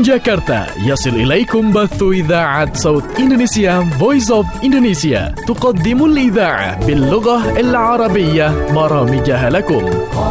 من جاكرتا يصل إليكم بث إذاعة صوت إندونيسيا Voice of Indonesia تقدم الإذاعة باللغة العربية برامجها لكم.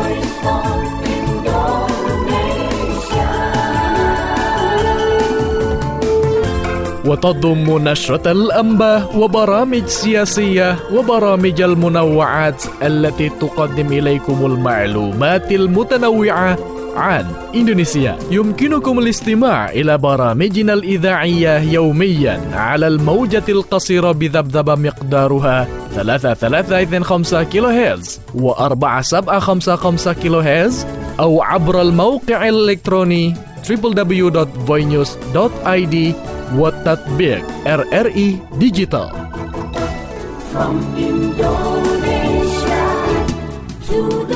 وتضم نشرة الأنباء وبرامج سياسية وبرامج المنوعات التي تقدم إليكم المعلومات المتنوعة عن إندونيسيا. يمكنكم الاستماع إلى برامجنا الإذاعية يوميا على الموجة القصيرة بذبذبة مقدارها 3.325 كيلو هرتز و4.755 كيلو هرتز أو عبر الموقع الإلكتروني www.voinews.id والتطبيق RRI Digital. From Indonesia to the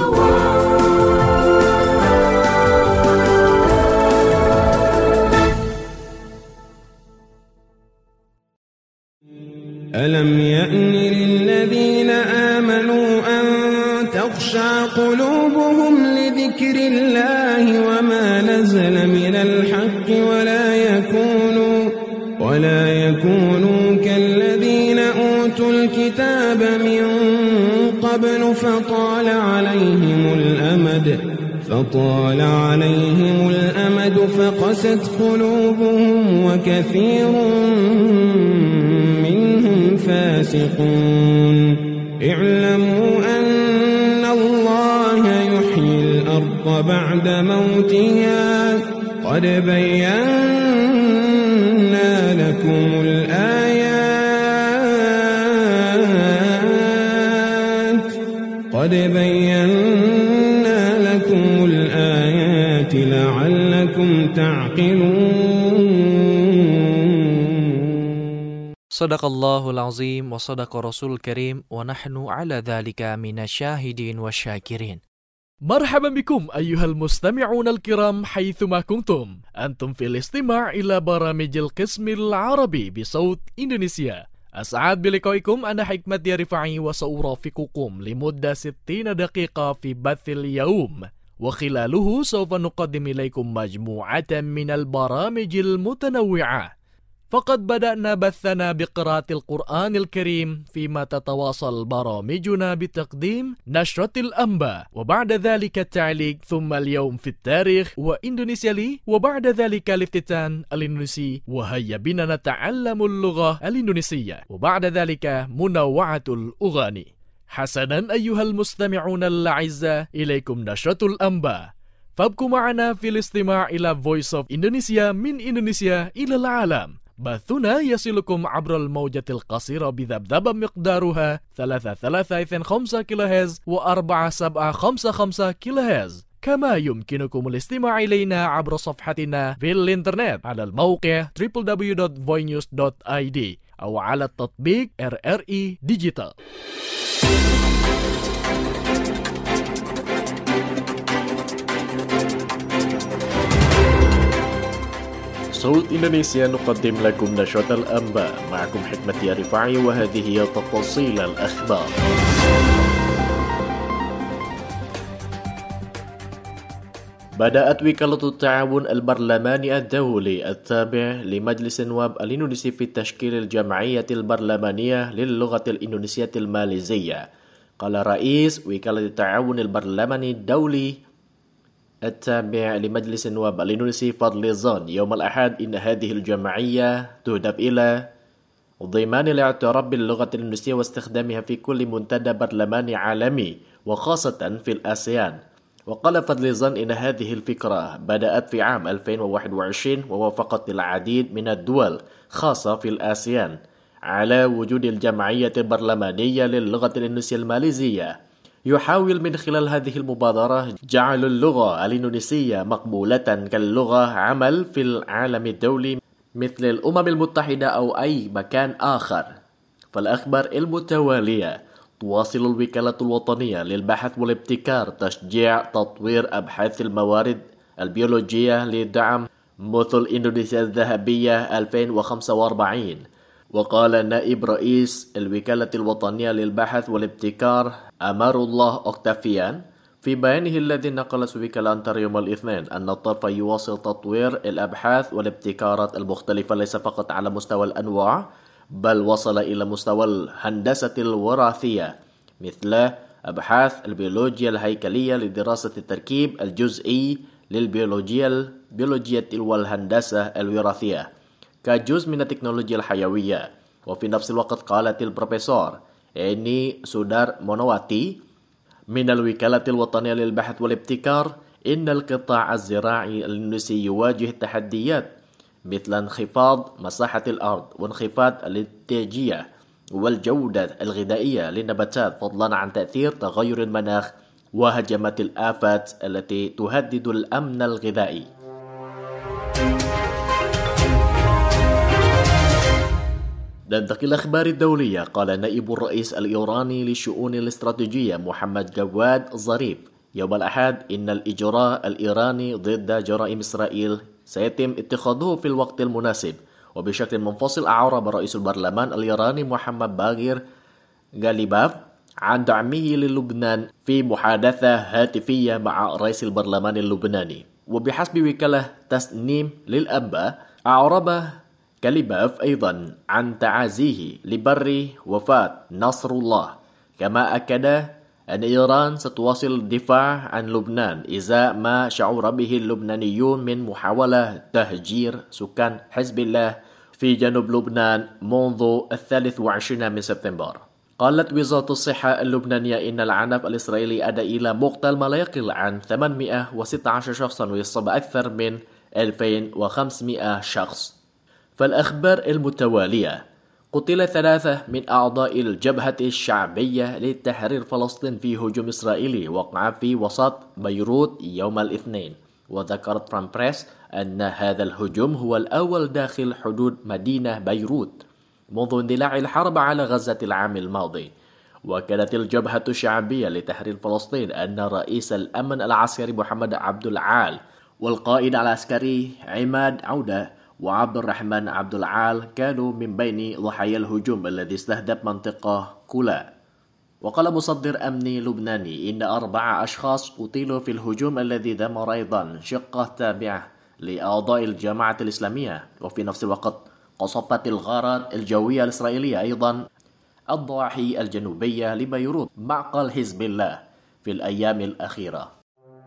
world. ألم يأن للذين آمنوا أن تخشع قلوبهم لذكر الله وما نزل من الحق ولا يكونوا كالذين أوتوا الكتاب من قبل فطال عليهم الأمد فقست قلوبهم وكثير منهم فاسقون. اعلموا أن الله يحيي الأرض بعد موتها قد بينا لكم الآيات لعلكم تعقلون. صدق الله العظيم وصدق رسول الكريم ونحن على ذلك من الشاهدين والشاكرين. مرحبا بكم أيها المستمعون الكرام حيثما كنتم. أنتم في الاستماع إلى برامج القسم العربي بصوت إندونيسيا. أسعد بلقائكم. أنا حكمة رفاعي وسأرافقكم لمدة 60 دقيقة في بث اليوم، وخلاله سوف نقدم إليكم مجموعة من البرامج المتنوعة. فقد بدأنا بثنا بقراءة القرآن الكريم، فيما تتواصل برامجنا بتقديم نشرة الأنباء، وبعد ذلك التعليق، ثم اليوم في التاريخ وإندونيسيا لي، وبعد ذلك الافتتان الإندونيسي وهيا بنا نتعلم اللغة الإندونيسية، وبعد ذلك منوعة الأغاني. حسنا أيها المستمعون الأعزاء، إليكم نشرة الأنباء، فابقوا معنا في الاستماع إلى Voice of Indonesia من إندونيسيا إلى العالم. بثنا يصلكم عبر الموجة القصيرة بذبذبة مقدارها 3.325 كيلو هرتز و4.755 كيلو هرتز. كما يمكنكم الاستماع إلينا عبر صفحتنا في الإنترنت على الموقع www.voinews.id أو على التطبيق RRI Digital. صوت إندونيسيا نقدم لكم نشرة الأنباء. معكم حكمة رفاعي وهذه هي تفاصيل الأخبار. بدأت وكالة التعاون البرلماني الدولي التابع لمجلس النواب الإندونيسي في تشكيل الجمعية البرلمانية للغة الإندونيسية الماليزية. قال رئيس وكالة التعاون البرلماني الدولي التابع لمجلس النواب الإندونيسي فضلي زون يوم الأحد إن هذه الجمعية تهدف إلى ضمان الاعتراف باللغة الإندونيسية واستخدامها في كل منتدى برلماني عالمي وخاصة في الآسيان. وقال فضلي زون إن هذه الفكرة بدأت في عام 2021 ووافقت العديد من الدول خاصة في الآسيان على وجود الجمعية البرلمانية للغة الإندونيسية الماليزية. يحاول من خلال هذه المبادرة جعل اللغة الإندونيسية مقبولة كاللغة عمل في العالم الدولي مثل الأمم المتحدة أو أي مكان آخر. فالأخبار المتوالية تواصل الوكالة الوطنية للبحث والابتكار تشجيع تطوير أبحاث الموارد البيولوجية لدعم مثل إندونيسيا الذهبية 2045. وقال نائب رئيس الوكالة الوطنية للبحث والابتكار أمار الله أوكتافيان في بيانه الذي نقل سويك الأنتر يوم الاثنين أن الطرف يواصل تطوير الأبحاث والابتكارات المختلفة ليس فقط على مستوى الأنواع بل وصل إلى مستوى الهندسة الوراثية مثل أبحاث البيولوجيا الهيكلية لدراسة التركيب الجزئي للبيولوجيا والهندسة الوراثية كجزء من التكنولوجيا الحيوية. وفي نفس الوقت قالت البروفيسور إني سودار مونواتي من الوكالة الوطنية للبحث والابتكار إن القطاع الزراعي الإندونيسي يواجه تحديات مثل انخفاض مساحة الأرض وانخفاض الإنتاجية والجودة الغذائية للنباتات فضلا عن تأثير تغير المناخ وهجمات الآفات التي تهدد الأمن الغذائي. ننتقل الأخبار الدولية. قال نائب الرئيس الإيراني للشؤون الاستراتيجية محمد جواد ظريف يوم الأحد إن الإجراء الإيراني ضد جرائم إسرائيل سيتم اتخاذه في الوقت المناسب. وبشكل منفصل أعرب رئيس البرلمان الإيراني محمد باغر غاليباف عن دعمه للبنان في محادثة هاتفية مع رئيس البرلمان اللبناني. وبحسب وكالة تسنيم للأنباء أعرب غاليباف أيضا عن تعازيه لبر وفاة نصر الله، كما أكد أن إيران ستواصل الدفاع عن لبنان إزاء ما شعر به اللبنانيون من محاولة تهجير سكان حزب الله في جنوب لبنان منذ 23 من سبتمبر. قالت وزارة الصحة اللبنانية إن العنف الإسرائيلي أدى إلى مقتل ما لا يقل عن 816 شخصا ويصاب أكثر من 2500 شخص. فالأخبار المتوالية: قتل 3 من أعضاء الجبهة الشعبية لتحرير فلسطين في هجوم إسرائيلي وقع في وسط بيروت يوم الاثنين. وذكرت فرانس بريس أن هذا الهجوم هو الأول داخل حدود مدينة بيروت منذ اندلاع الحرب على غزة العام الماضي. وكانت الجبهة الشعبية لتحرير فلسطين أن رئيس الأمن العسكري محمد عبد العال والقائد العسكري عماد عودة وعبد الرحمن عبد العال كانوا من بين ضحايا الهجوم الذي استهدف منطقة كولا. وقال مصدر أمني لبناني إن 4 أشخاص قتلوا في الهجوم الذي دمر أيضا شقة تابعة لأعضاء الجماعة الإسلامية. وفي نفس الوقت قصفت الغارات الجوية الإسرائيلية أيضا الضواحي الجنوبية لبيروت معقل حزب الله في الأيام الأخيرة.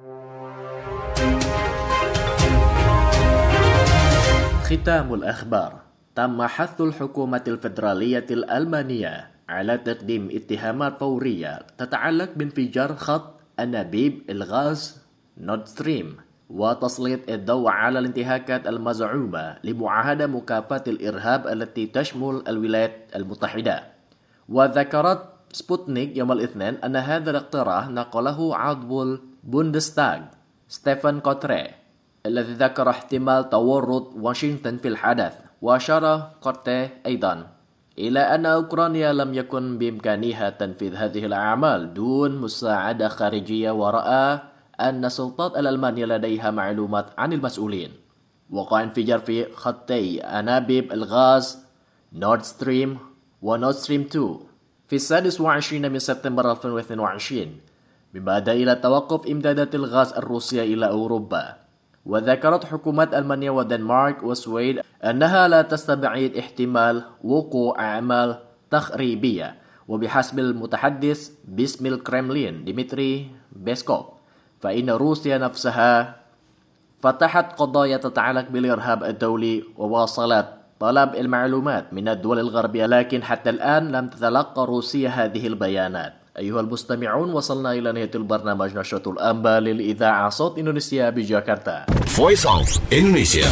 ختام الأخبار: تم حث الحكومة الفيدرالية الألمانية على تقديم اتهامات فورية تتعلق بانفجار خط أنابيب الغاز نورد ستريم وتسليط الضوء على الانتهاكات المزعومة لمعاهدة مكافحة الإرهاب التي تشمل الولايات المتحدة. وذكرت سبوتنيك يوم الاثنين أن هذا الاقتراح نقله عضو البوندستاغ ستيفان كوتري الذي ذكر احتمال تورط واشنطن في الحدث. وأشار كورتي أيضا إلى أن أوكرانيا لم يكن بإمكانها تنفيذ هذه الأعمال دون مساعدة خارجية، ورأى أن السلطات الألمانية لديها معلومات عن المسؤولين. وقع انفجار في خطي أنابيب الغاز نورد ستريم ونورد ستريم 2 في 26 من سبتمبر 2022 مما أدى إلى توقف إمدادات الغاز الروسية إلى أوروبا. وذكرت حكومات ألمانيا ودنمارك والسويد أنها لا تستبعد احتمال وقوع أعمال تخريبية. وبحسب المتحدث باسم الكرملين ديمتري بيسكوف فإن روسيا نفسها فتحت قضايا تتعلق بالإرهاب الدولي وواصلت طلب المعلومات من الدول الغربية، لكن حتى الآن لم تتلقى روسيا هذه البيانات. أيها المستمعون، وصلنا إلى نهاية البرنامج نشرة الأنباء للإذاعة صوت إندونيسيا بجاكرتا. Voice of Indonesia.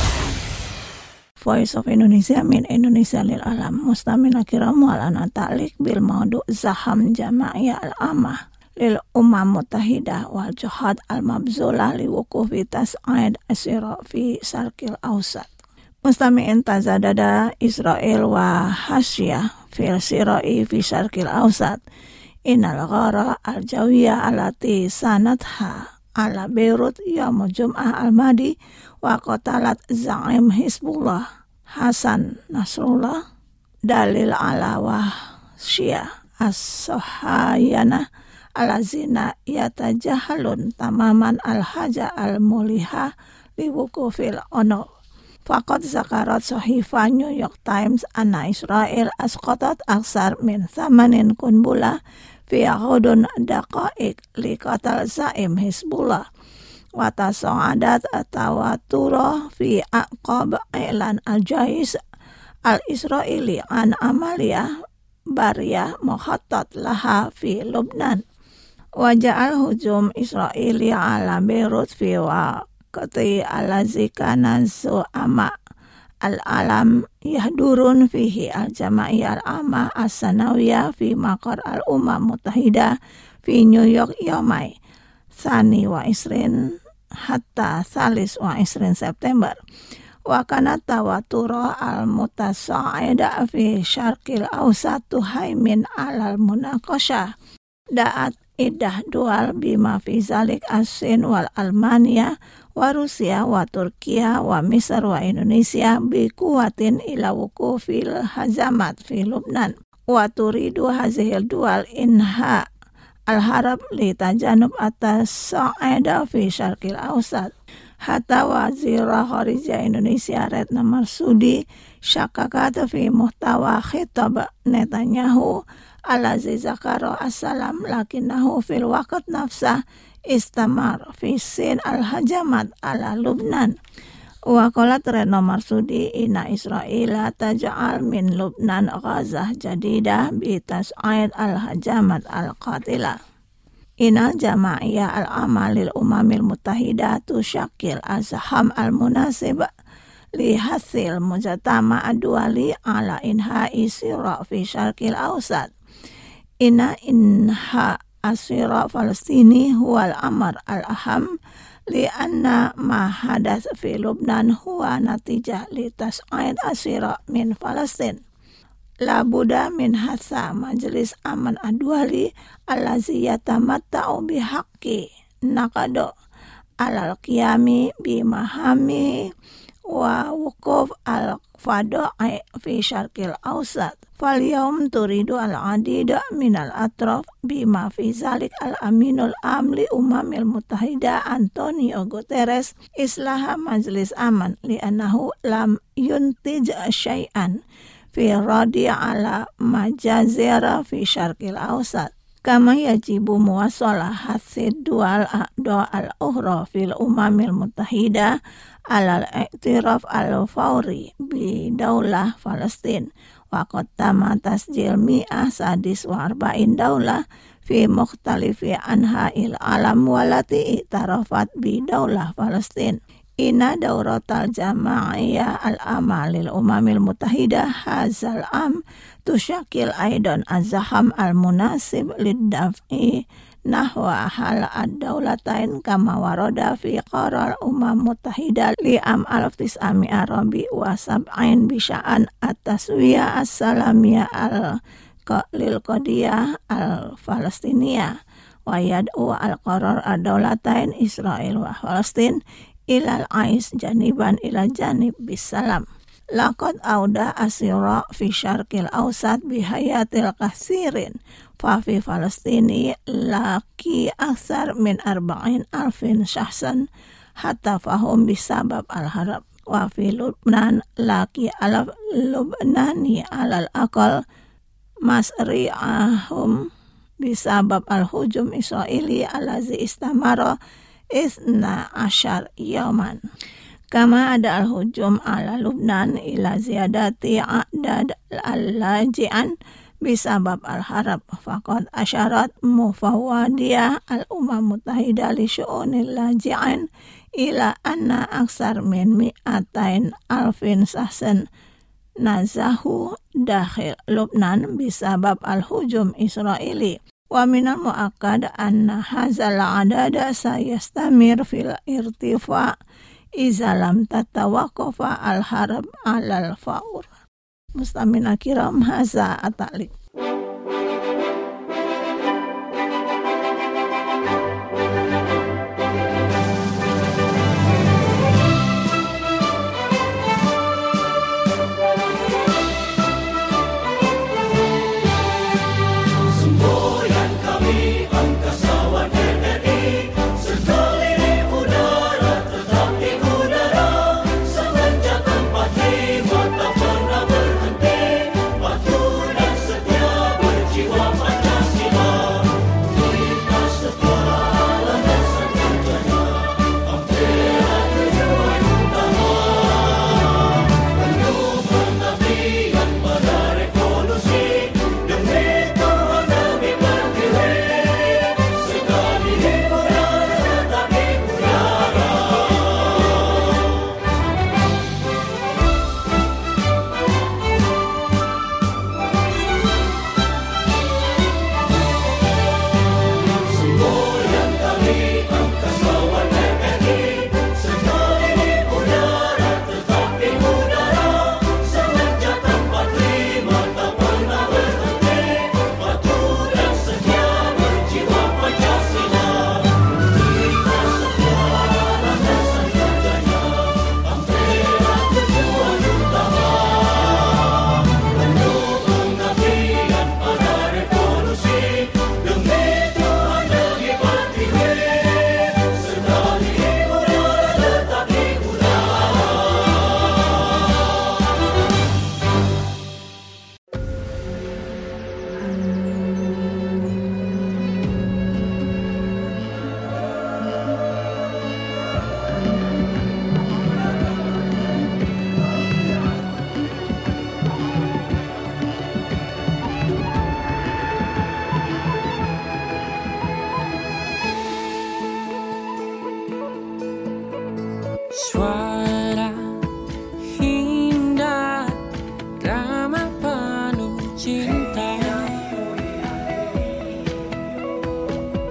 Voice of Indonesia من إندونيسيا للعالم. مستمعينا الكرام، والآن ننطلق بالموضوع زخم جمعية الأمة للأمم المتحدة والجهود المبذولة لوقوف تصعيد أسيرة في الشرق الأوسط. مستمعين، تزداد إسرائيل وحاشية في الصراع في الشرق الأوسط. إن الغارة الجوية التي ساندتها على بيروت يوم الجمعة الماضي وقتلت زعيم حزب الله حسن نصر الله دليل على وحشية الصهاينة alazina yatajahalun tamaman al-haja al-muliha liwukufil ono. Faqad zakarat sahifa New York Times anna Israel asqatat aksar min 8 kunbula fi ghudun daqa'iq li qatal zaim Hizbullah wa tasa'adat tawatura fi aqab i'lan al-jais al-Israeli an amaliyah bariyah mukhattat laha fi Lubnan wa ja'al hujum Israeli ala Beirut fi waqti allazi kana su'ama al-alam yahdurun fihi al-jama'iyah al-amma as-sanawiyah fi maqar al-umam mutahida fi New York yawmai Thani wa Isrin hatta Thalis wa Isrin September wa kana tawatura al-mutasa'ida fi syarqil awsat tuhaimin alal munaqashah da'at iddah dual bima fi zalik as-Sin wal Almania wa Rusia wa Turkiya wa Misr wa Indonesia bi kuwatin ila wukufil hazamat fi Lubnan wa turidu hazihil dual inha al-harab li tajanub atas sa'ida fi syarqil awsat hatta wazira kharijah Indonesia Retno Marsudi syakakata fi muhtawa khitab Netanyahu alazi zakaro assalam lakinnahu fil waqt nafsah istamar fi sin al-hajamat ala Lubnan wa qalat Retno Marsudi inna Israila taj'al min Lubnan ghazah jadidah bi tas'id al-hajamat al-qatilah inal jama'iyah al-amal lil umamil mutahidah tusyakil azham al-munasib li hasil mujtama ad-duali ala inha'i sira fi syarqil awsat inha asira Palestini huwal amar al-aham li anna ma hadas fi Lubnan huwa natijah li tas'id asira min Palestin la buddha min hasa majlis aman ad-duali allazi yatamatta'u bihaqqi naqado alal qiyami bimahami wa wukuf al-fada'i fi syarqil awsat fal yawm turidu al-adida minal atraf bima fi zalik al-aminul amli umamil mutahida Antonio Guterres islaha majlis aman li'annahu lam yuntij syai'an fi radi ala majazira fi syarqil awsat kama yajibu muwasalah hasid dual a'da al-ukhra fil umamil mutahida alal i'tiraf al-fawri bi daulah Palestin wa qad tama tasjil mi'ah sadis wa arba'in daulah fi mukhtalifi anha'il alam walati i'tarafat bi daulah Palestin inna dauratal jama'iyah al-amalil umamil mutahidah hazal am tusyakil aidan azham al-munasib lid-daf'i nahwa hal ad-daulatain kama warada fi qarar umam mutahidah li am 1970 wa sab'in bisya'an at-taswiyah as-salamiyah lil qadiyah al-Palestiniyah wa yad'u al-qarar ad-daulatain Israel wa Palestin ilal ais janiban ila janib bisalam laqad auda asira fi syarqil awsat bihayatil kathirin fa fi Palestini laki aksar min 40,000 syahsan hatta fahum bisabab al-harab wa fi Lubnan laki alaf Lubnani alal aqal masri'ahum bisabab al-hujum Israeli alazi istamara 12 yawman kama ada al-hujum ala Lubnan ila ziyadati a'dad al-laji'an bisabab al-harab faqad asyarat mufawwadiyah al-umam mutahidah li syu'unil laji'an ila anna aksar min 200,000 sahsan nazahu dakhil Lubnan bisabab al-hujum Israeli wa minal mu'akkad anna hazal adada sayastamir fil irtifa' iza lam tatawaqafa al-harab alal faur. Mustamina kiram haza atalik. Semboyan kami angkat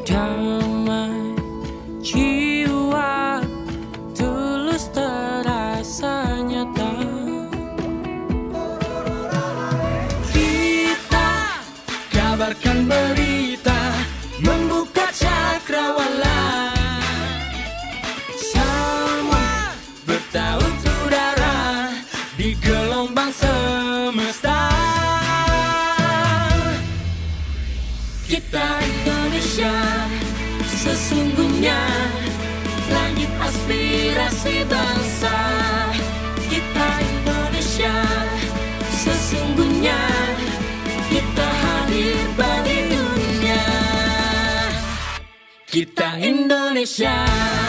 damai jiwa tulus terasa nyata. Kita kabarkan berita, membuka cakrawala, sama bertaut udara di gelombang semesta. Kita Indonesia, sesungguhnya langit aspirasi bangsa. Kita Indonesia, sesungguhnya kita hadir bagi dunia. Kita Indonesia.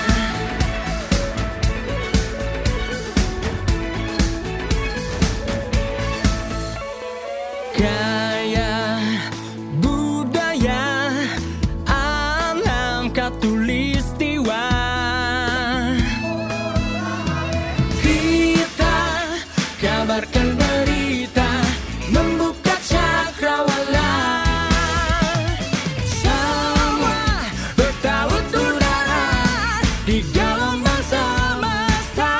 Gaya budaya alam katulistiwa, kita kabarkan berita, membuka cakrawala, sama bertaut udara di gelombang semesta.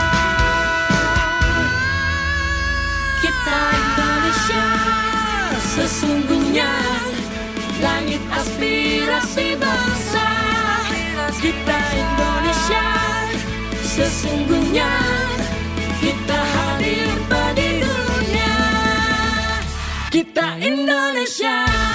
Kita Indonesia, sesungguhnya langit aspirasi bangsa. Kita Indonesia, sesungguhnya kita hadir bagi dunia. Kita Indonesia,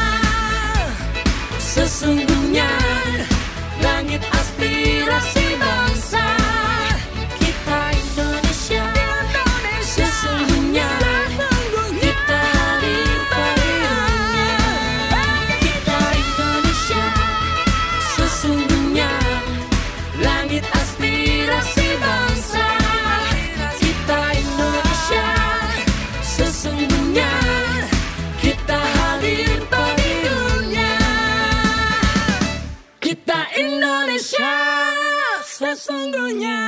sesungguhnya langit aspirasi bangsa. Kita Indonesia, sesungguhnya kita hadir bagi dunia. Kita Indonesia, sesungguhnya langit aspirasi bangsa. Kita Indonesia, sesungguhnya kita hadir bagi dunia. Kita Indonesia, sesungguhnya.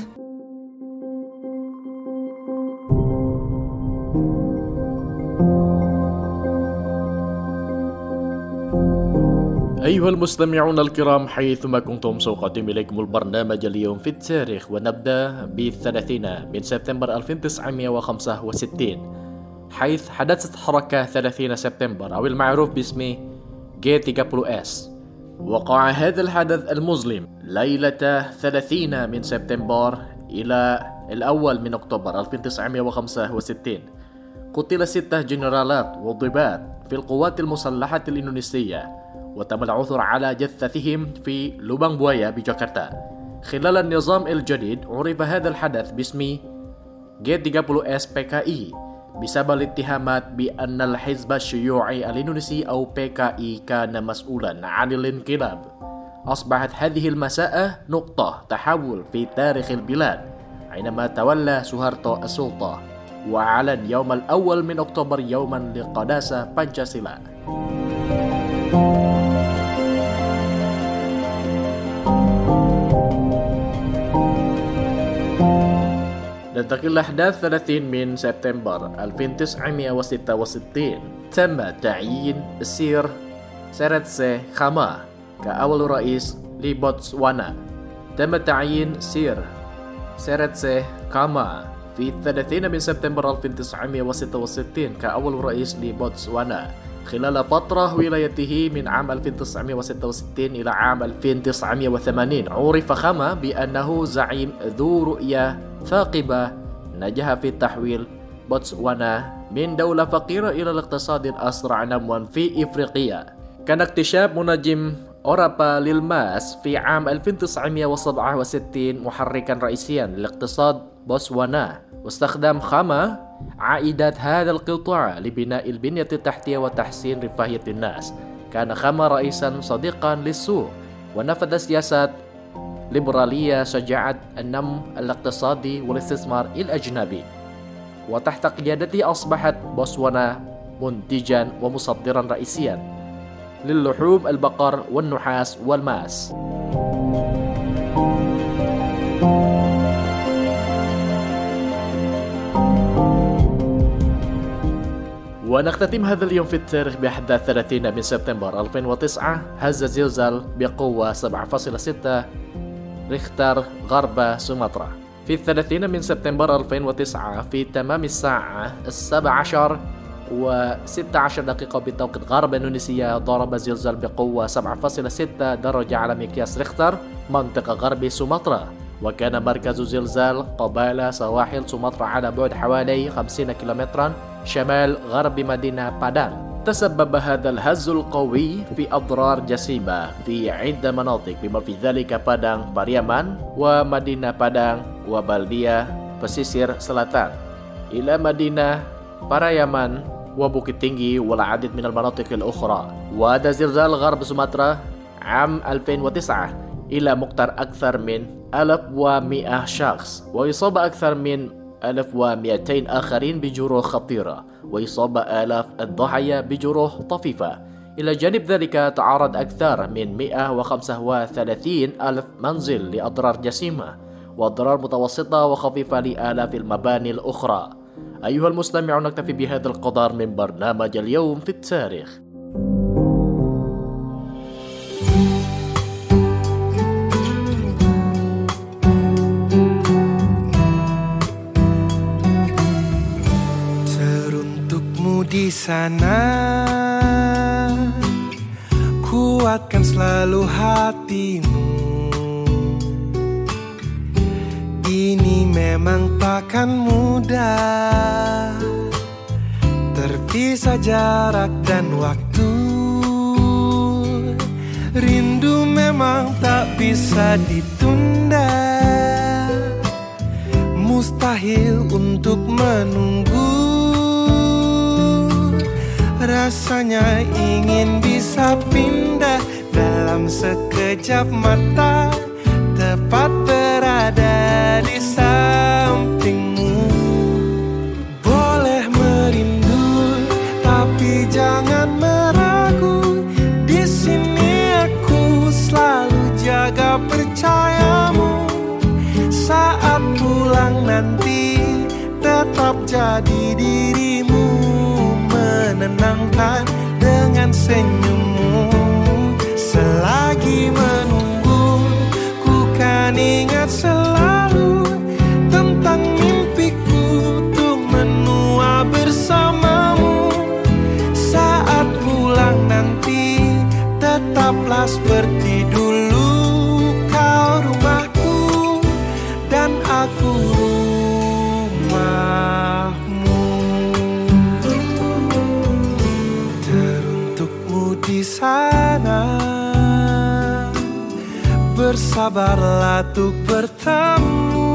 أيها المستمعون الكرام، حيثما كنتم سأقدم إليكم البرنامج اليوم في التاريخ، ونبدأ ب30 من سبتمبر 1965، حيث حدثت حركة 30 سبتمبر أو المعروف باسم G30S. وقع هذا الحدث المظلم ليلة 30 من سبتمبر إلى الأول من أكتوبر 1965. قتل 6 جنرالات وضباط في القوات المسلحة الإندونيسية، وتم العثور على جثثهم في لوبang buaya بجاكرتا. خلال النظام الجديد عرف هذا الحدث باسم G30S PKI بسبب الاتهامات بأن الحزب الشيوعي الإندونيسي أو PKI كان مسؤولا عن الانقلاب. أصبحت هذه المساءة نقطة تحول في تاريخ البلاد حينما تولى سوهارتو السلطة وأعلن يوم الأول من أكتوبر يوما لقداسة بانشاسيلا. ننتقل لأحداث 30 من سبتمبر 1966. تم تعيين السير سيرتسي خاما كأول رئيس لبوتسوانا. تم تعيين سير سيرتسي خاما في 30 من سبتمبر 1966 كأول رئيس لبوتسوانا خلال فترة ولايته من عام 1966 إلى عام 1980. عرف خاما بأنه زعيم ذو رؤية ثاقبة نجح في تحويل بوتسوانا من دولة فقيرة إلى الاقتصاد الأسرع نمواً في إفريقيا. كان اكتشاف منجم أورابا للماس في عام 1967 محركاً رئيسياً لاقتصاد بوتسوانا، واستخدم خاما عائدات هذا القطاع لبناء البنية التحتية وتحسين رفاهية الناس. كان خاما رئيساً صديقاً للسوق، ونفذ سياسات ليبرالية شجعت النمو الاقتصادي والاستثمار الأجنبي. وتحت قيادته أصبحت بوتسوانا منتجاً ومصدراً رئيسياً للحوم، البقر والنحاس والماس. ونختتم هذا اليوم في التاريخ بأحداث 30 من سبتمبر 2009. هز زلزال بقوة 7.6 ريختر غرب سومطرة. في 30 من سبتمبر 2009 في تمام الساعة 17:16 بتوقيت غرب إندونيسيا ضرب زلزال بقوة 7.6 درجة على مقياس ريختر منطقة غرب سومطرة، وكان مركز الزلزال قبالة سواحل سومطرة على بعد حوالي 50 كيلومترا شمال غرب مدينة بادان. تسبب هذا الهز القوي في أضرار جسيمة في عدة مناطق بما في ذلك بادان باريامان ومدينة بادان وبلدية pesisir selatan إلى مدينة باريامان وبukit tinggi والعديد من المناطق الأخرى. وهذا زلزال غرب سومطرة عام 2009 إلى مقدار أكثر من 1100 شخص، وإصاب أكثر من 1200 آخرين بجروح خطيرة، وإصاب آلاف الضحايا بجروح طفيفة. إلى جانب ذلك تعرض أكثر من 135 ألف منزل لأضرار جسيمة وأضرار متوسطة وخفيفة لآلاف المباني الأخرى. أيها المستمعون، نكتفي بهذا القدر من برنامج اليوم في التاريخ. Teruntukmu di sana, kuatkan selalu hatimu. Ini memang takkan mudah, terpisah jarak dan waktu. Rindu memang tak bisa ditunda, mustahil untuk menunggu. Rasanya ingin bisa pindah dalam sekejap mata, tepat berada di sampingmu. Boleh merindu, tapi jangan meragu. Di sini aku selalu jaga percayamu. Saat pulang nanti tetap jadi dirimu, menenangkan dengan senyummu. Selagi menunggu, ku kan ingat selalu tentang mimpiku untuk menua bersamamu. Saat pulang nanti tetaplah seperti dulu. Kau rumahku dan aku rumahmu. Teruntukmu di sana, bersabarlah untuk bertemu.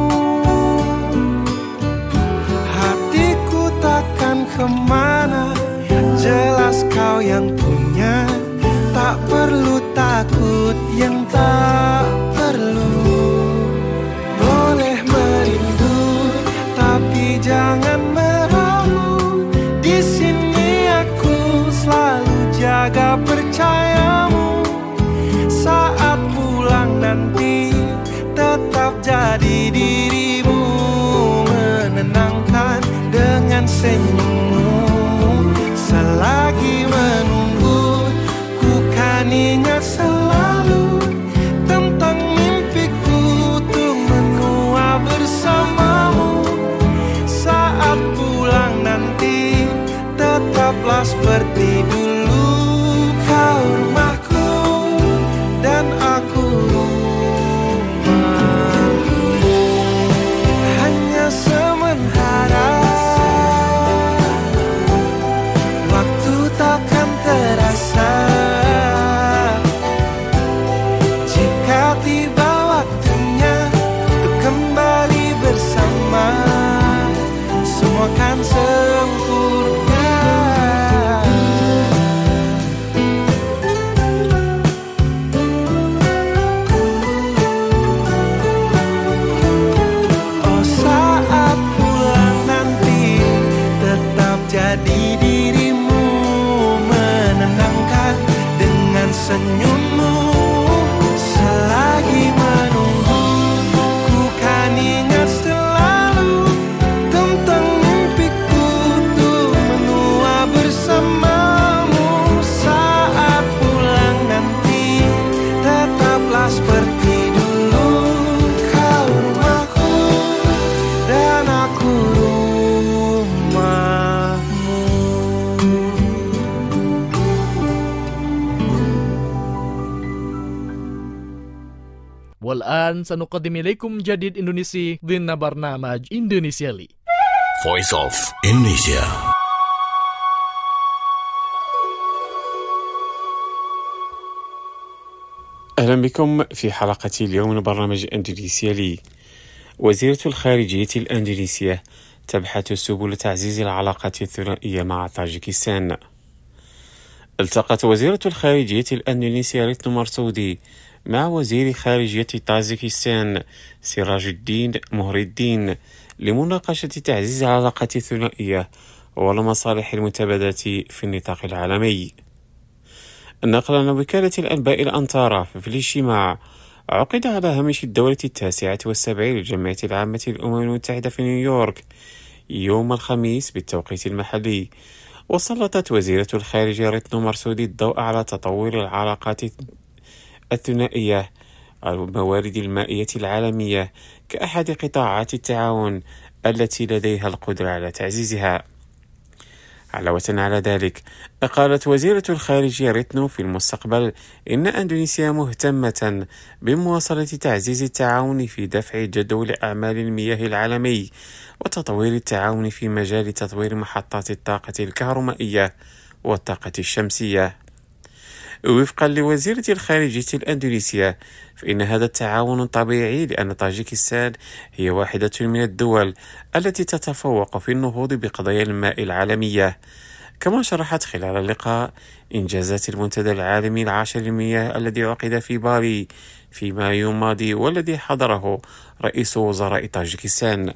Hatiku takkan kemana, jelas kau yang punya. Tak perlu takut yang tak perlu. Boleh merindu, tapi jangan meragu. Di sini aku selalu jaga percayamu. Saat pulang nanti tetap jadi dirimu, menenangkan dengan senyummu. Selagi menunggu, ku kan ingat selalu tentang mimpiku untuk menua bersamamu. Saat pulang nanti tetaplah seperti dulu. Kau rumahku dan aku rumahmu. Hanya sementara, waktu takkan terasa. Jika tiba waktunya untuk kembali bersama, semua kan sempurna. Oh, saat pulang nanti tetap jadi dirimu, menenangkan dengan senyummu. Selagi menunggu, ku kan ingat selalu tentang mimpiku untuk menua bersama. والآن سنقدم إليكم جديد إندونيسي ضمن برنامج إندونيسيا لي. Voice of Indonesia. أهلا بكم في حلقة اليوم من برنامج إندونيسيا لي. وزيرة الخارجية الأندونيسية تبحث سبل تعزيز العلاقات الثنائية مع طاجيكستان. التقت وزيرة الخارجية الأندونيسية ريتنو مرسودي مع وزير خارجية طاجيكستان سراج الدين مهر الدين لمناقشة تعزيز العلاقات الثنائية والمصالح المتبادلة في النطاق العالمي. نقلا عن وكالة الأنباء الأنطارة في الاجتماع عقد على هامش الدورة 79 للجمعية العامة للأمم المتحدة في نيويورك يوم الخميس بالتوقيت المحلي. وسلطت وزيرة الخارجية ريتنو مرسودي الضوء على تطور العلاقات الثنائية الموارد المائية العالمية كأحد قطاعات التعاون التي لديها القدرة على تعزيزها. علاوة على ذلك، قالت وزيرة الخارجية ريتنو في المستقبل إن أندونيسيا مهتمة بمواصلة تعزيز التعاون في دفع جدول أعمال المياه العالمي وتطوير التعاون في مجال تطوير محطات الطاقة الكهرومائية والطاقة الشمسية. وفقا لوزيرة الخارجية الأندونيسية، فإن هذا التعاون طبيعي لأن طاجيكستان هي واحدة من الدول التي تتفوق في النهوض بقضايا الماء العالمية. كما شرحت خلال اللقاء إنجازات المنتدى العالمي العاشر للمياه الذي عقد في بالي في مايو الماضي والذي حضره رئيس وزراء طاجيكستان.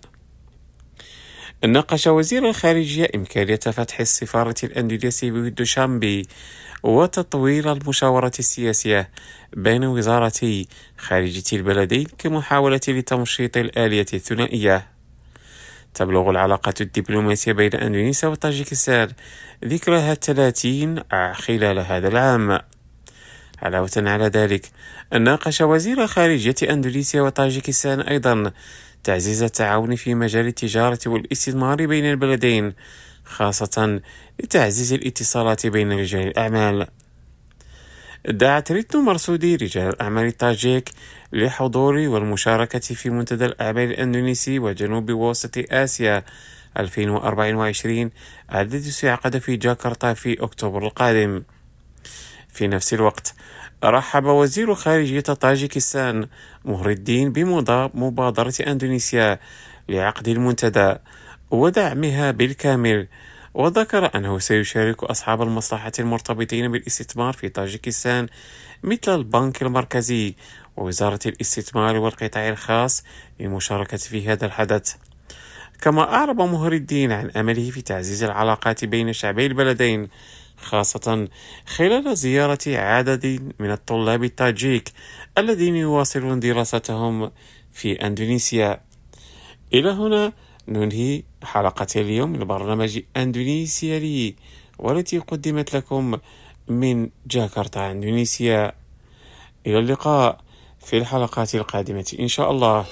ناقش وزير الخارجية إمكانية فتح السفارة الأندونيسية بدوشانبي وتطوير المشاورة السياسية بين وزارتي خارجية البلدين كمحاولة لتمشيط الآلية الثنائية. تبلغ العلاقات الدبلوماسية بين أندونيسيا وطاجيكستان ذكرها 30 خلال هذا العام. علاوة على ذلك، ناقش وزير خارجية أندونيسيا وطاجيكستان أيضا تعزيز التعاون في مجال التجارة والاستثمار بين البلدين، خاصة لتعزيز الاتصالات بين رجال الأعمال. دعت ريتنو مرسودي رجال الأعمال الطاجيك للحضور والمشاركة في منتدى الأعمال الأندونيسي وجنوب وسط آسيا 2024 الذي سيعقد في جاكرتا في أكتوبر القادم. في نفس الوقت، رحب وزير خارجية طاجيكستان مهر الدين بمبادرة أندونيسيا لعقد المنتدى ودعمها بالكامل، وذكر أنه سيشارك أصحاب المصلحة المرتبطين بالاستثمار في طاجيكستان مثل البنك المركزي ووزارة الاستثمار والقطاع الخاص للمشاركة في هذا الحدث. كما أعرب مهر الدين عن أمله في تعزيز العلاقات بين شعبي البلدين، خاصة خلال زيارة عدد من الطلاب التاجيك الذين يواصلون دراستهم في أندونيسيا. إلى هنا ننهي حلقة اليوم من برنامج إندونيسيا لي، والتي قدمت لكم من جاكرتا إندونيسيا. إلى اللقاء في الحلقات القادمة إن شاء الله.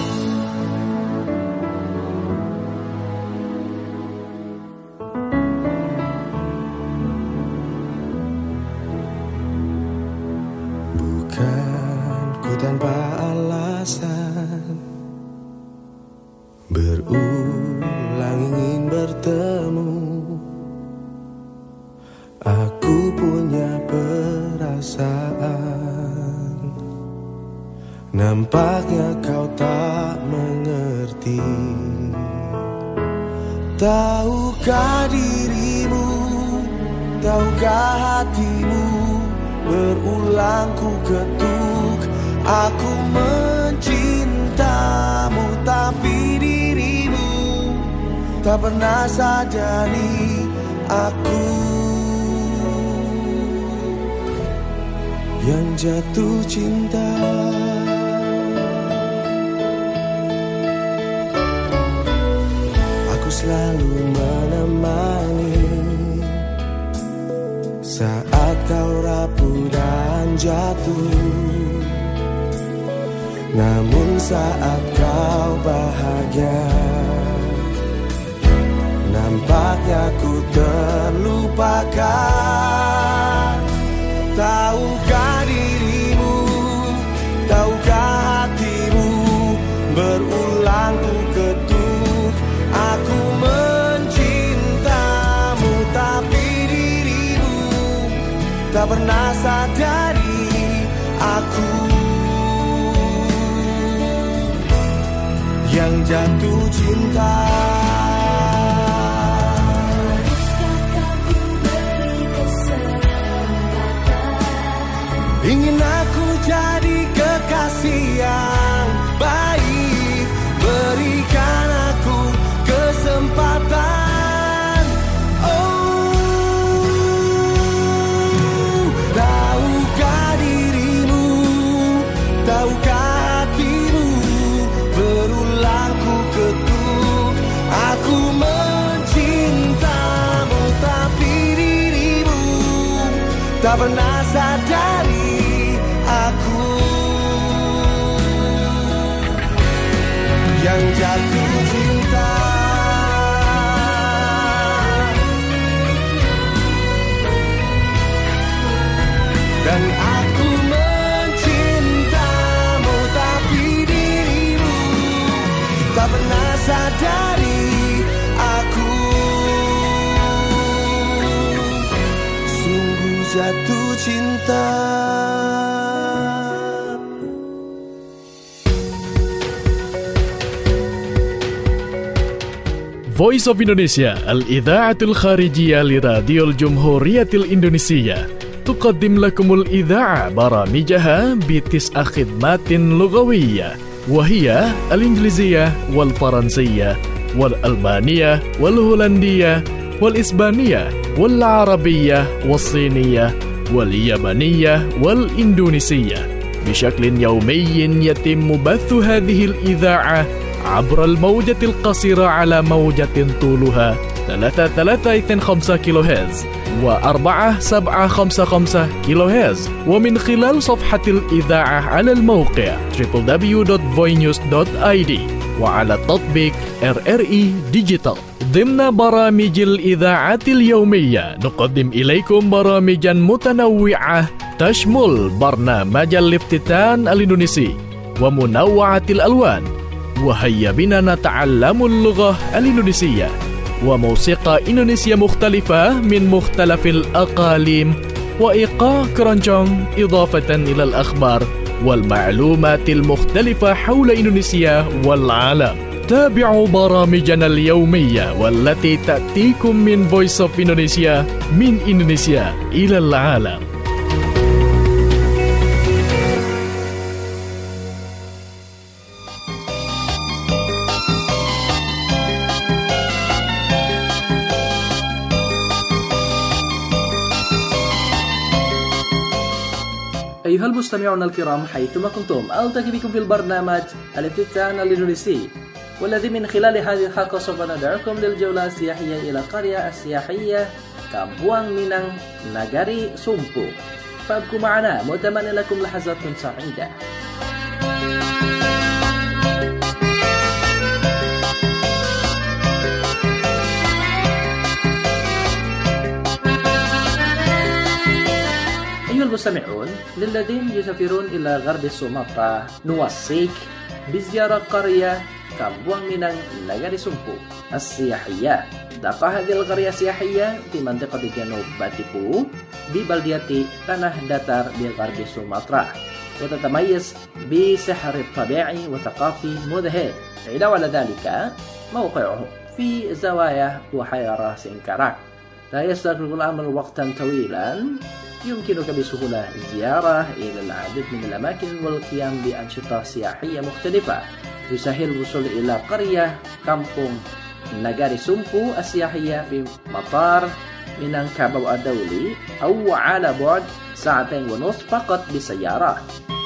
Tanpa alasan berulang ingin bertemu, aku punya perasaan. Nampaknya kau tak mengerti. Tahukah dirimu, tahukah hatimu, berulang ku ketuk, aku mencintamu, tapi dirimu tak pernah sadari aku yang jatuh cinta. Aku selalu menemani saat kau rapuh dan jatuh. Namun saat kau bahagia, nampaknya ku terlupakan. Tahukah dirimu, tahukah tak pernah sadari aku yang jatuh cinta. Ingin aku jadi kekasih yang baik, berikan aku kesempatan. Oh, tahukah dirimu, tahukah hatimu, berulang ku ketuk, aku mencintamu, tapi dirimu tak pernah sadari aku yang jatuh cinta. Dan aku mencintamu, tapi dirimu tak pernah sadari aku sungguh jatuh cinta. Voice of Indonesia, al-idha'atul kharijiyah li Radio Al-Jumhuriyatil Indonesia, تقدم لكم الإذاعة برامجها ب9 خدمات لغوية، وهي الإنجليزية والفرنسية والألمانية والهولندية والإسبانية والعربية والصينية واليابانية والإندونيسية. بشكل يومي يتم بث هذه الإذاعة عبر الموجة القصيرة على موجة طولها 3.325 كيلوهرتز و4.755 كيلوهرتز، ومن خلال صفحة الإذاعة على الموقع www.voinews.id وعلى تطبيق RRI Digital. ضمن برامج الإذاعة اليومية نقدم إليكم برامجا متنوعة تشمل برنامج الافتتان الإندونيسي ومنوعة الألوان، وهيا بنا نتعلم اللغة الإندونيسية، وموسيقى إندونيسية مختلفة من مختلف الأقاليم، وإيقاع كرونجونج، إضافة إلى الأخبار والمعلومات المختلفة حول إندونيسيا والعالم. تابعوا برامجنا اليومية والتي تأتيكم من Voice of Indonesia، من إندونيسيا إلى العالم. أيها المستمعون الكرام حيثما كنتم، ألتقي بكم في البرنامج الافتتان الإندونيسي، والذي من خلال هذه الحلقة سوف ندعوكم للجولة السياحية إلى القرية السياحية كامبوانغ مينang نغاري سومبو. فابقوا معنا متمنى لكم لحظات سعيدة. أيها المستمعون، للذين يسافرون إلى غرب سومطرة نوصيك بزيارة قرية كامبوانغ مينang نغاري سومبو السياحية. تقع هذه القرية السياحية في منطقة جنوب باتيبو ببلدية تناه داتار بغرب سومطرة، وتتميز بسحر الطبيعي وثقافي مذهل. علاوة على ذلك موقعه في زوايا بحيرة سنكراك، لا يستغرق الأمر وقتا طويلا، يمكنك بسهولة الزيارة إلى العديد من الأماكن والقيام بأنشطة سياحية مختلفة. يسهل الوصول إلى قرية كامبونغ نغاري سومبو السياحية في مطار مينانكاباو الدولي، أو على بعد 2.5 ساعة فقط بالسيارة.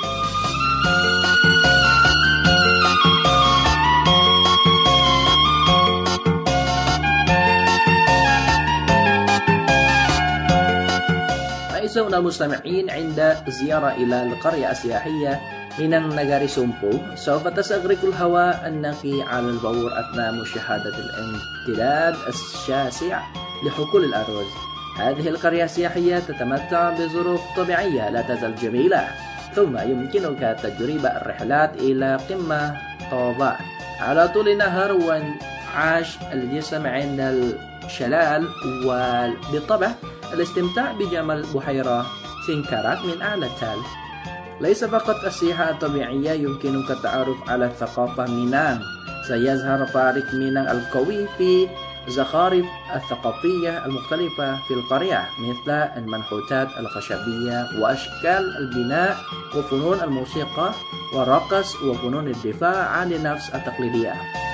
أعزائنا المستمعين، عند زيارة إلى القرية السياحية مينang نغاري سومبو سوف تستغرق الهواء النقي على الفور أثناء مشاهدة الامتداد الشاسع لحقول الأرز. هذه القرية السياحية تتمتع بظروف طبيعية لا تزال جميلة، ثم يمكنك تجربة الرحلات إلى قمة طوباء على طول نهر وانعاش الجسم عند الشلال، وبالطبع الاستمتاع بجمال بحيرة سنكرات من أعلى التال. ليس فقط السياحة الطبيعية يمكنك التعرف على الثقافة مينان، سيظهر فارق مينان القوي في الزخارف الثقافية المختلفة في القرية، مثل المنحوتات الخشبية وأشكال البناء وفنون الموسيقى والرقص وفنون الدفاع عن النفس التقليدية.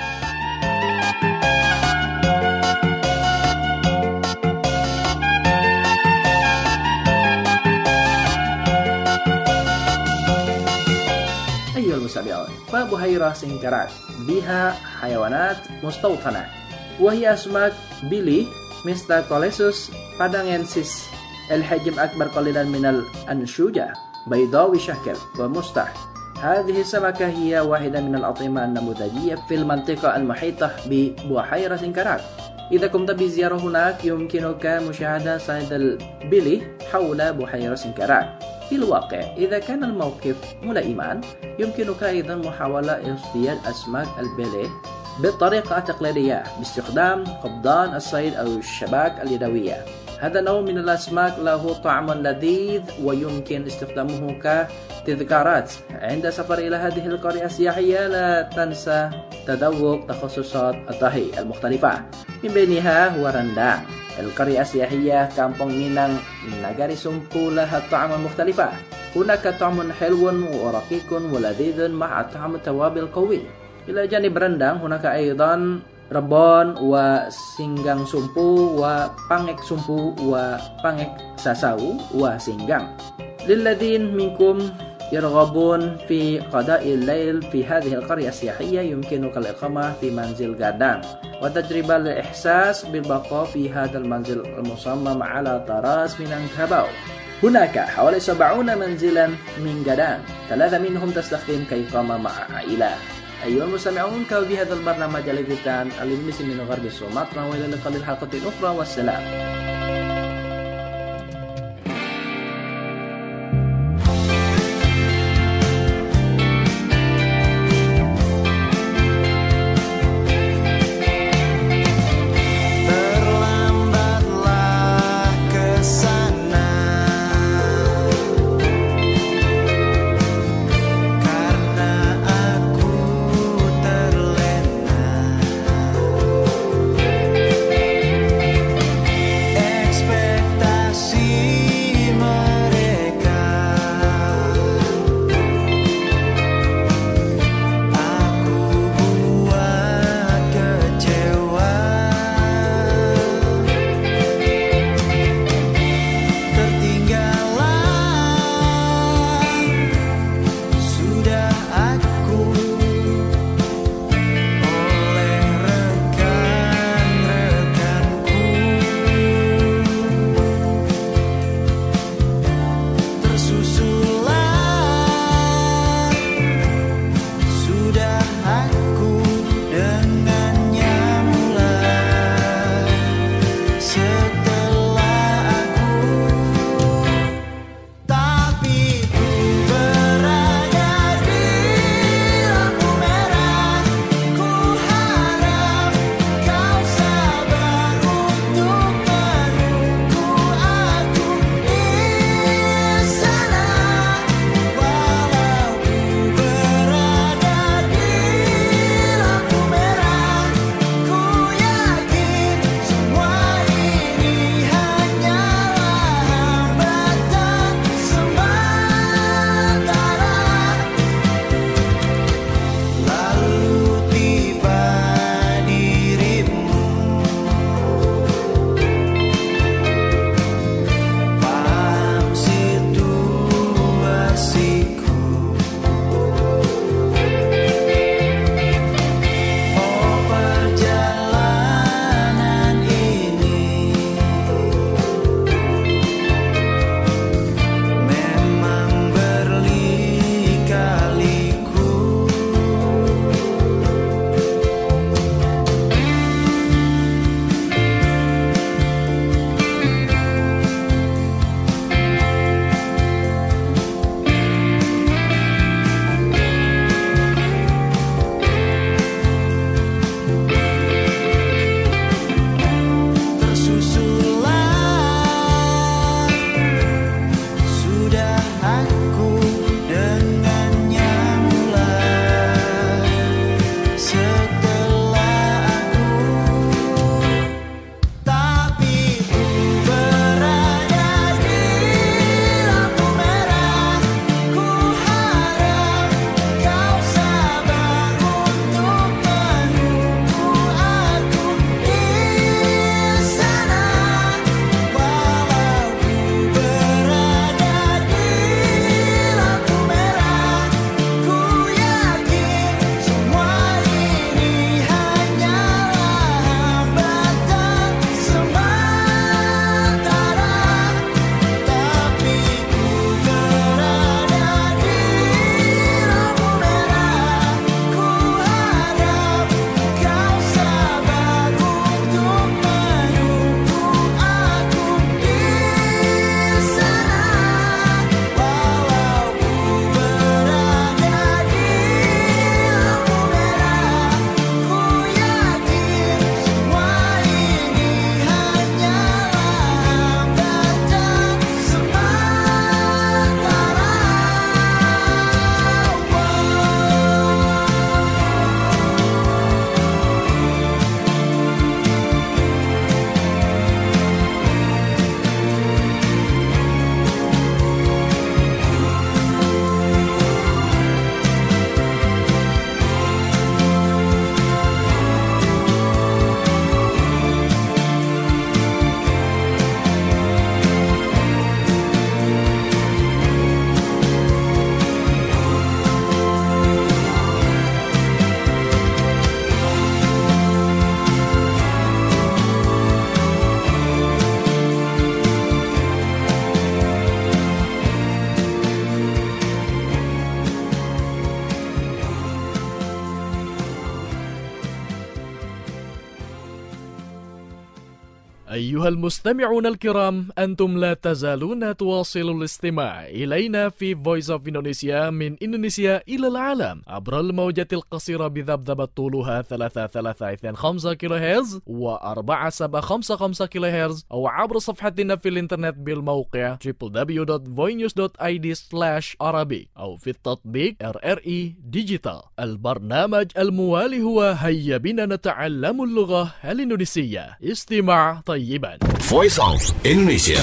أيها المستمعون، فبحيرة سنكرات بها حيوانات مستوطنة، وهي أسماك بيلي مثل كوليسوس بادانغensis الحجم أكبر قليلا من الأنشوجة، بيضاوي شكل ومستح. هذه السمكة هي واحدة من الأطعمة النموذجية في المنطقة المحيطة ببحيرة سنكرات. إذا قمت بزيارة هناك يمكنك مشاهدة صيد البيلي حول بحيرة سنكرات. في الواقع إذا كان الموقف ملائما يمكنك أيضا محاولة اصطياد أسماك البيلي بالطريقة التقليدية باستخدام قبضان الصيد أو الشباك اليدوية. هذا النوع من الأسماك له طعم لذيذ ويمكن استخدامه كتذكارات عند سفر إلى هذه القرية السياحية. لا تنسى تذوق تخصصات الطهي المختلفة، من بينها هو رندang. القرية السياحية كامبونج مينان نغاري سومبو لها طعم مختلفة. هناك طعم حلو ورقيق ولذيذ مع طعم توابل قوي. إلى جانب رندang هناك أيضا ربون وسينغان سومبو وبانغك سومبو وبانغك ساساو وسينغان. للذين منكم يرغبون في قضاء الليل في هذه القرية السياحية يمكنك الإقامة في منزل غادان وتجربة الإحساس بالبقاء في هذا المنزل المصمم على طراز مينانكاباو. هناك حوالي 70 منزلا من غادان، 3 منهم تستخدم كإقامة مع عائلة. أيها المستمعون، كان بهذا البرنامج لفتان الإندونيسي من غرب سومطرة، وإلى اللقاء الحلقة الأخرى والسلام. أيها المستمعون الكرام، أنتم لا تزالون تواصلوا الاستماع إلينا في Voice of Indonesia من إندونيسيا إلى العالم عبر الموجات القصيرة بذبذبة طولها 3325 كيلو هرتز و4755 كيلو هرتز، أو عبر صفحتنا في الإنترنت بالموقع www.voinews.id/Arabic أو في التطبيق RRI ديجيتال. البرنامج الموالي هو هيا بنا نتعلم اللغة الإندونيسية. استماع طيبا. Voice of Indonesia.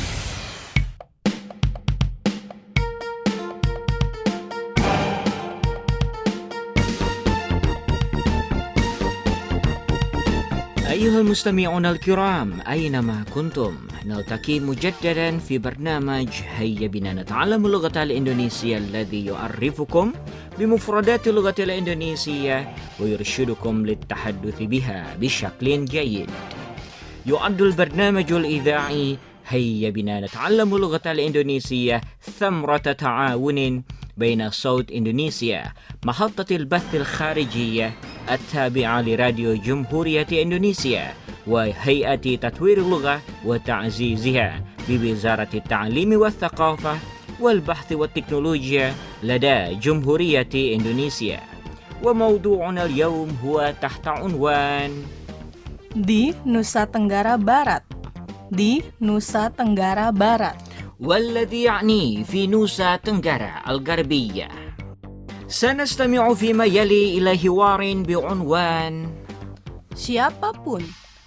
أيها المستمعون الكرام، أينما كنتم، نلتقي مجددا في برنامج هيا بنا نتعلم اللغة الإندونيسية الذي يعرفكم بمفردات اللغة الإندونيسية ويرشدكم للتحدث بها بشكل جيد. يعد البرنامج الإذاعي هيا بنا نتعلم اللغة الإندونيسية ثمرة تعاون بين صوت إندونيسيا محطة البث الخارجية التابعة لراديو جمهورية إندونيسيا وهيئة تطوير اللغة وتعزيزها بوزارة التعليم والثقافة والبحث والتكنولوجيا لدى جمهورية إندونيسيا. وموضوعنا اليوم هو تحت عنوان di Nusa Tenggara Barat. Di Nusa Tenggara Barat. والذي يعني في نوسا تنغرا الغربية. سنستمع فيما يلي إلى حوار بعنوان siapapun.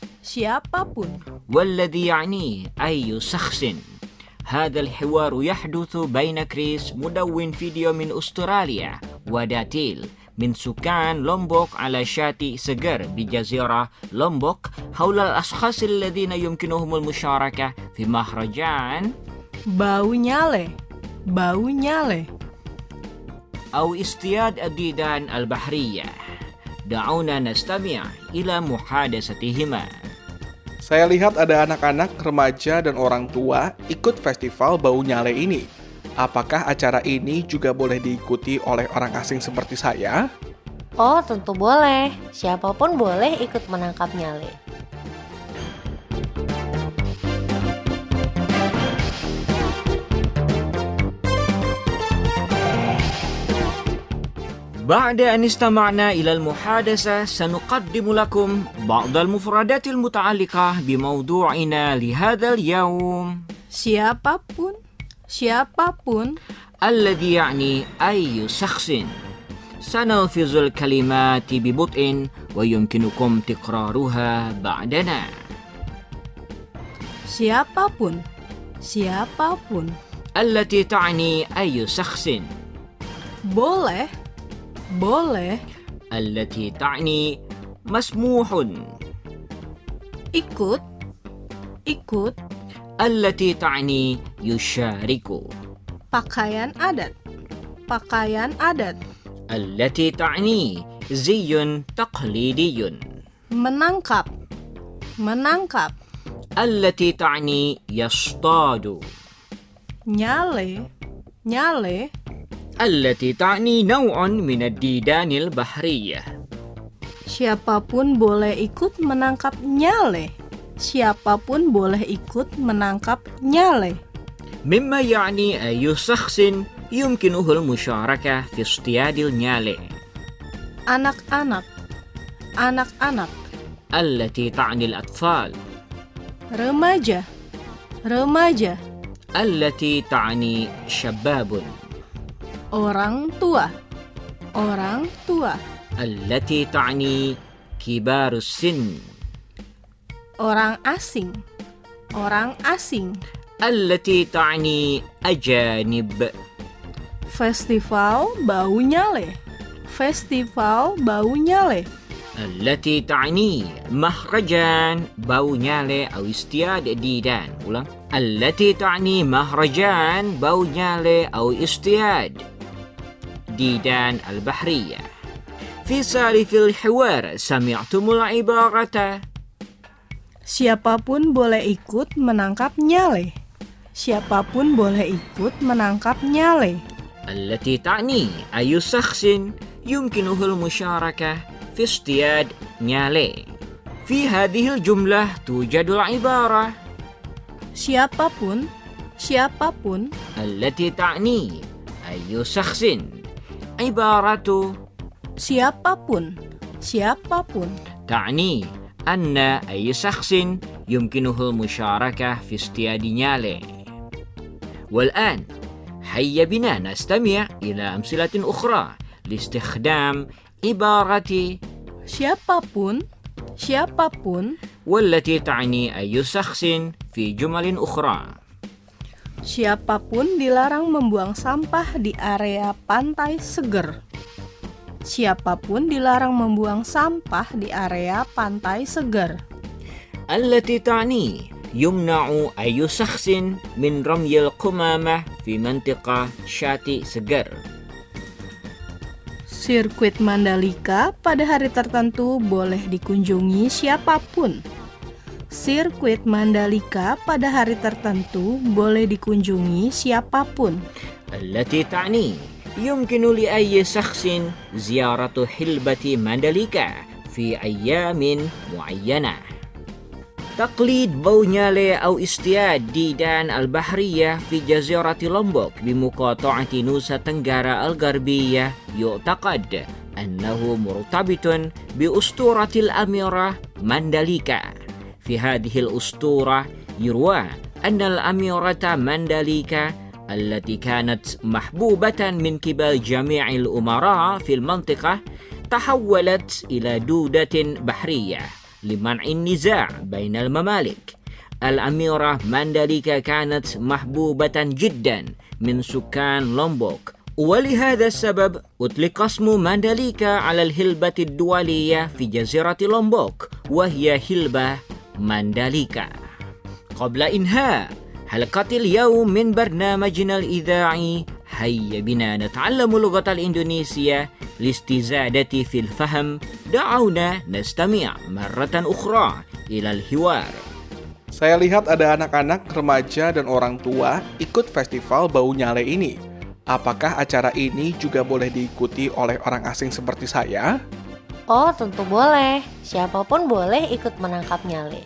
والذي يعني أي شخص. هذا الحوار يحدث بين كريس مدون فيديو من أستراليا وداتيل من سكان لومبوك على شاطئ سجر بجزيرة لومبوك حول الأشخاص الذين يمكنهم المشاركة في مهرجان Bau Nyale أو اصطياد الديدان البحرية. دعونا نستمع إلى محادثتهما. Saya lihat ada anak-anak, remaja, dan orang tua ikut festival Bau Nyale ini. Apakah acara ini juga boleh diikuti oleh orang asing seperti saya? Oh, tentu boleh. Siapapun boleh ikut menangkap nyale. بعد أن استمعنا إلى المحادثة سنقدم لكم بعض المفردات المتعلقة بموضوعنا لهذا اليوم. Siapapun الذي يعني أي شخص. سنلفظ الكلمات ببطء ويمكنكم تكرارها بعدنا. Siapapun التي تعني أي شخص. Boleh التي تعني مسموح. Ikut التي تعني يشارك. Pakaian adat التي تعني زي تقليدي. Menangkap التي تعني يصطاد. Nyale التي تعني نوع من الديدان البحرية. Siapapun boleh ikut menangkap nyale. Siapapun boleh ikut menangkap nyale. مما يعني أي شخص يمكنه المشاركة في اصطياد النيالي. Anak-anak التي تعني الأطفال. Remaja التي تعني شباب. Orang tua التي تعني كبار السن. Orang asing التي تعني أجانب. Festival Bau Nyale التي تعني مهرجان باو نيالي أو اصطياد ديدان. التي تعني مهرجان باو نيالي أو اصطياد ديدان البحرية. في ثالث الحوار سمعتم العبارة Siapapun boleh ikut menangkap nyale. Siapapun boleh ikut menangkap nyale. التي تعني أي شخص يمكنه المشاركة في اصطياد نيالي. في هذه الجملة توجد العبارة siapapun, siapapun التي تعني أي شخص. عبارة siapapun, siapapun تعني أن أي شخص يمكنه المشاركة في اصطياد nyale. والآن هيا بنا نستمع إلى أمثلة أخرى لاستخدام عبارة siapapun, siapapun والتي تعني أي شخص في جمل أخرى. Siapapun dilarang membuang sampah di area pantai Seger. Siapapun dilarang membuang sampah di area pantai Seger. التي تعني يمنع أي شخص من رمي القمامة في منطقة شاطئ سجر. Sirkuit Mandalika pada hari tertentu boleh dikunjungi siapapun. Sirkuit Mandalika pada hari tertentu boleh dikunjungi siapapun. التي تعني يمكن لأي شخص زيارة حلبة مانداليكا في أيام معينة. تقليد بو nyale أو اصطياد ديدان البحرية في جزيرة لومبوك بمقاطعة نوسا تنغارا الغربية يعتقد أنه مرتبط بأسطورة الأميرة مانداليكا. في هذه الأسطورة يروى أن الأميرة مانداليكا التي كانت محبوبة من قبل جميع الأمراء في المنطقة تحولت إلى دودة بحرية لمنع النزاع بين الممالك. الأميرة مانداليكا كانت محبوبة جدا من سكان لومبوك، ولهذا السبب أطلق اسم مانداليكا على الهلبة الدولية في جزيرة لومبوك وهي هلبة مانداليكا. قبل إنهاء حلقة اليوم من برنامجنا الإذاعي هيا بنا نتعلم اللغة الإندونيسية لاستزادة في الفهم. دعونا نستمع مرة أخرى إلى الحوار. Saya lihat ada anak-anak, remaja, dan orang tua ikut festival bau nyale ini. Apakah acara ini juga boleh diikuti oleh orang asing seperti saya? Oh, tentu boleh. Siapapun boleh ikut menangkap nyale.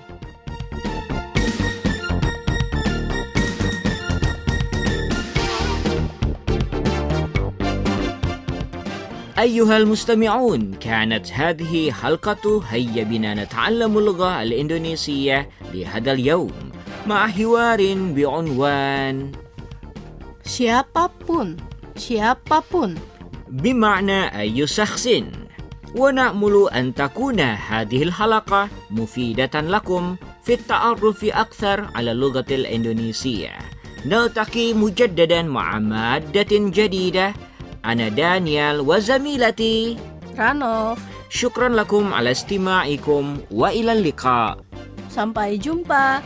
أيها المستمعون، كانت هذه حلقة هيا بنا نتعلم اللغة الإندونيسية لهذا اليوم مع حوار بعنوان Siapapun, siapapun بمعنى أي شخص. ونأمل أن تكون هذه الحلقة مفيدة لكم في التعرف أكثر على اللغة الإندونيسية. نلتقي مجددا مع مادة جديدة. أنا دانيال وزميلتي Ranov. شكرا لكم على استماعكم وإلى اللقاء. Sampai jumpa.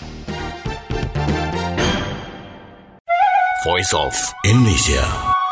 Voice of Indonesia.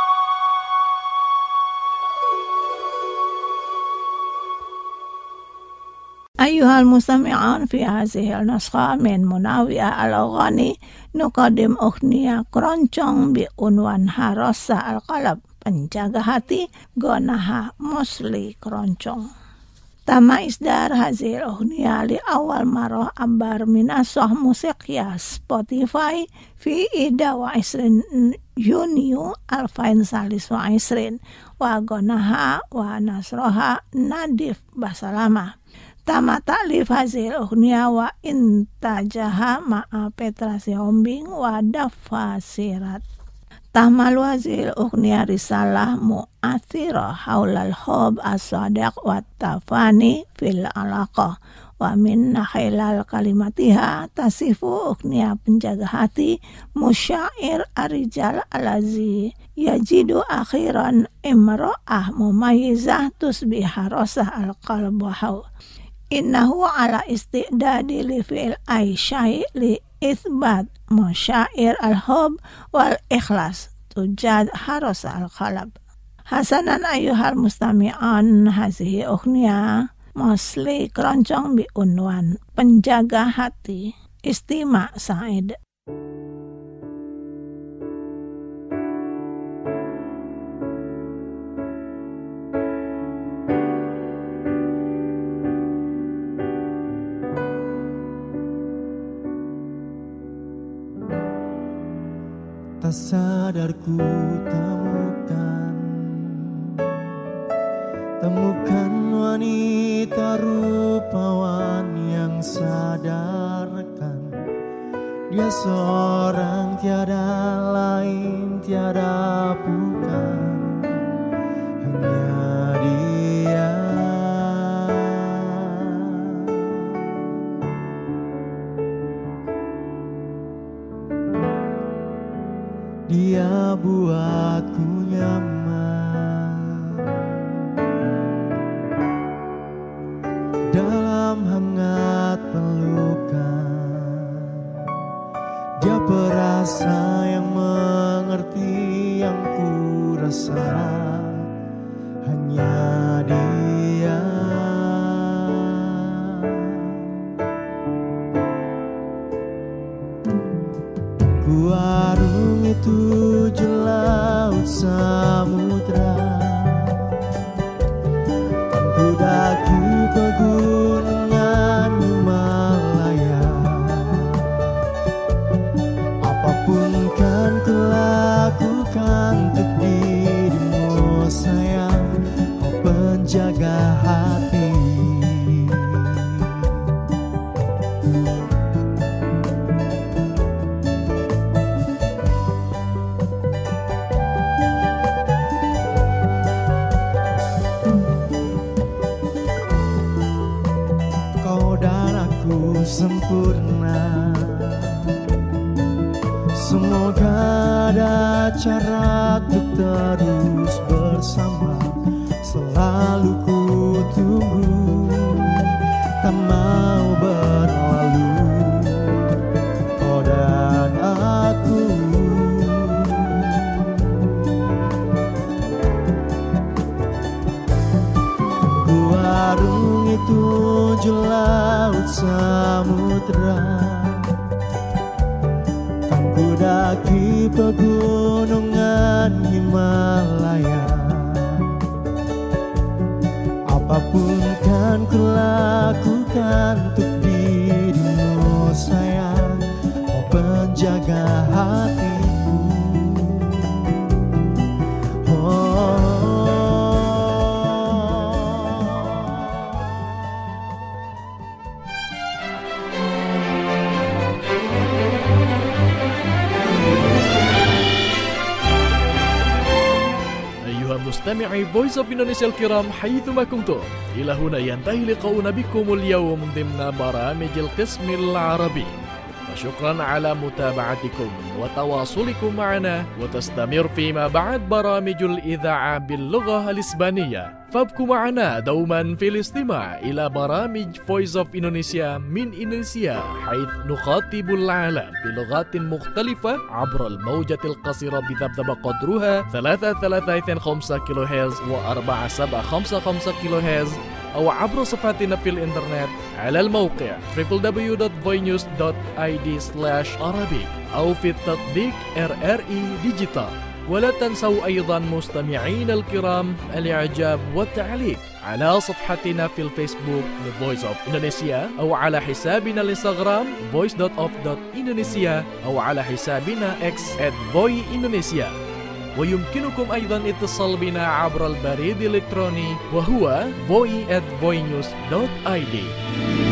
أيها المستمعون، في هذه النسخة من مناوئة الأغاني نقدم أغنية كرونشong بعنوان Harosa Al-Qalb, penjaga hati, Gonaha Mosli Keroncong. Tama isdar hazil أغنية لأول مرة عبر منصة موسيقية سبوتيفاي في 21 يونيو 2023 وغناها ونصرها ناديف بسلامة. Tama ta'lif hasil ughniya wa intajaha ma'a Petra Sihombing wa Dafa Sirat. Tahmal wazil ughniya risalah mu'athira haulal hub as-sadiq wa tafani fil alaqah. Wa min nakhilal kalimatiha tasifu ughniya penjaga hati musyair arijal alazi yajidu akhiran imra'ah mumayyizah tusbiha rosah al-qalb wa haw. Innahu ala istidadi li fi'il ay syai' li ithbat musyair al-hub wal ikhlas tujad haros al-qalb. Hasanan ayyuhal mustami'an, hazihi ughniya Mosli Keroncong bi unwan penjaga hati. Istima' Sa'id. tak sadar ku temukan wanita rupawan yang sadarkan dia seorang tiada lain tiada bukan hanya dia. Dia buatku nyaman dalam hangat pelukan. Dia perasa yang mengerti yang ku rasa, hanya dia. Ku arungi tujuh laut samudra, ku daki pegunungan Himalaya. Apapun kan ku lakukan untuk dirimu sayang, kau penjaga hati. Sempurna, semoga ada cara untuk terus bersama. Selalu ku tunggu, tak mau berlalu kau dan aku. Ku arungi tujuh laut samudra, ku daki pegunungan Himalaya. Apapun kan ku lakukan untuk dirimu sayang, kau penjaga hatiku. مستمعي فويس اوف إندونيسيا الكرام حيثما كنتم، إلى هنا ينتهي لقاؤنا بكم اليوم ضمن برامج القسم العربي. فشكرا على متابعتكم وتواصلكم معنا، وتستمر فيما بعد برامج الإذاعة باللغة الإسبانية. فابقوا معنا دوما في الاستماع إلى برامج Voice of Indonesia من إندونيسيا، حيث نخاطب العالم بلغات مختلفة عبر الموجة القصيرة بذبذب قدرها 335 كيلو هرتز و4755 كيلو هرتز، أو عبر صفحتنا في الإنترنت على الموقع www.voinews.id/Arabic أو في التطبيق RRI ديجيتال. ولا تنسوا أيضا مستمعين الكرام الإعجاب والتعليق على صفحتنا في الفيسبوك The Voice of Indonesia، أو على حسابنا الانستغرام voice.of.indonesia، أو على حسابنا X @voiindonesia. ويمكنكم أيضا اتصال بنا عبر البريد الإلكتروني وهو voi@voinews.id.